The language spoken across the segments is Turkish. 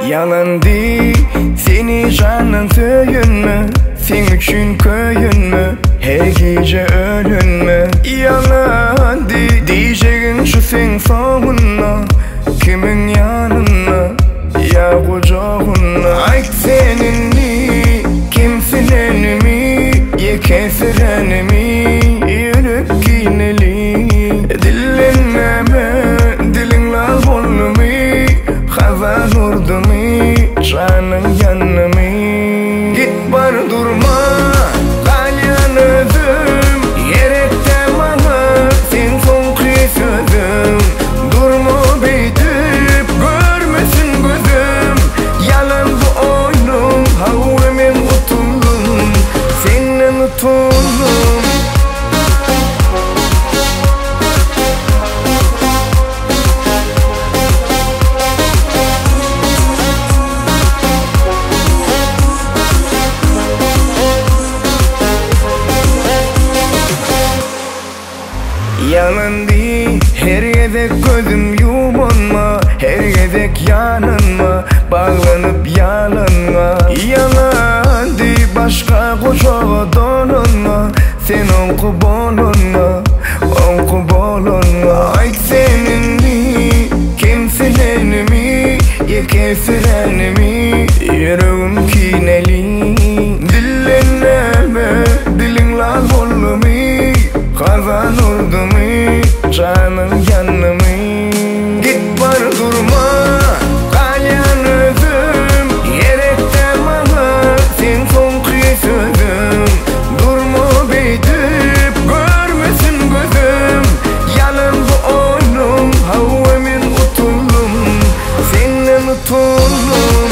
Yalan değil, seni canın söyünme, sen üçün köyünme, her gece ölünme. Yalan değil, diyeceğin şu sen sonuna, kimin yanına, ya kucağına. Ay seninle, kimsin enemi, ya kefirenemi, yürüp kineli. Dilinleme, dilin lal olma, hazan urdumi, canın yanımı. Git bar durma, kalyan özüm, yerekte bana sen son sözüm. Durma beydip, görmesin gözüm, yalan bu oyunum, havvemin utuldum, senin utuldum. Yalan değil, her gezek gözüm yumanma, her gezek yanınma, bağlanıp yalanma. Yalan değil, başka koşağa donanma, sen onku bolunma, onku bolunma. Ay seninle, kimsin enemi, ya kefirenemi, yüreğim kineli. Dilinleme, dilin lal olma, kazan urdumu, canın yanımı. Git var durma, kalyan özüm, yerekte bana sen son sözüm. Durma beydip, görmesin gözüm, yalan bu oyunum, havvemin utuldum, senin utuldum.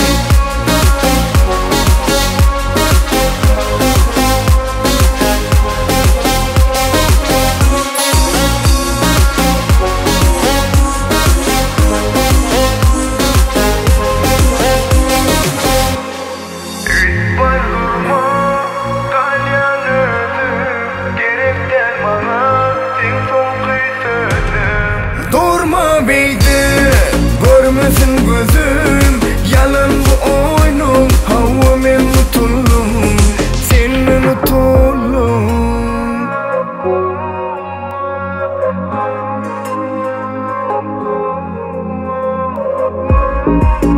Durma beydi, görmesin gözüm, yalan bu oyunum, havvemin utuldum, senin utuldum.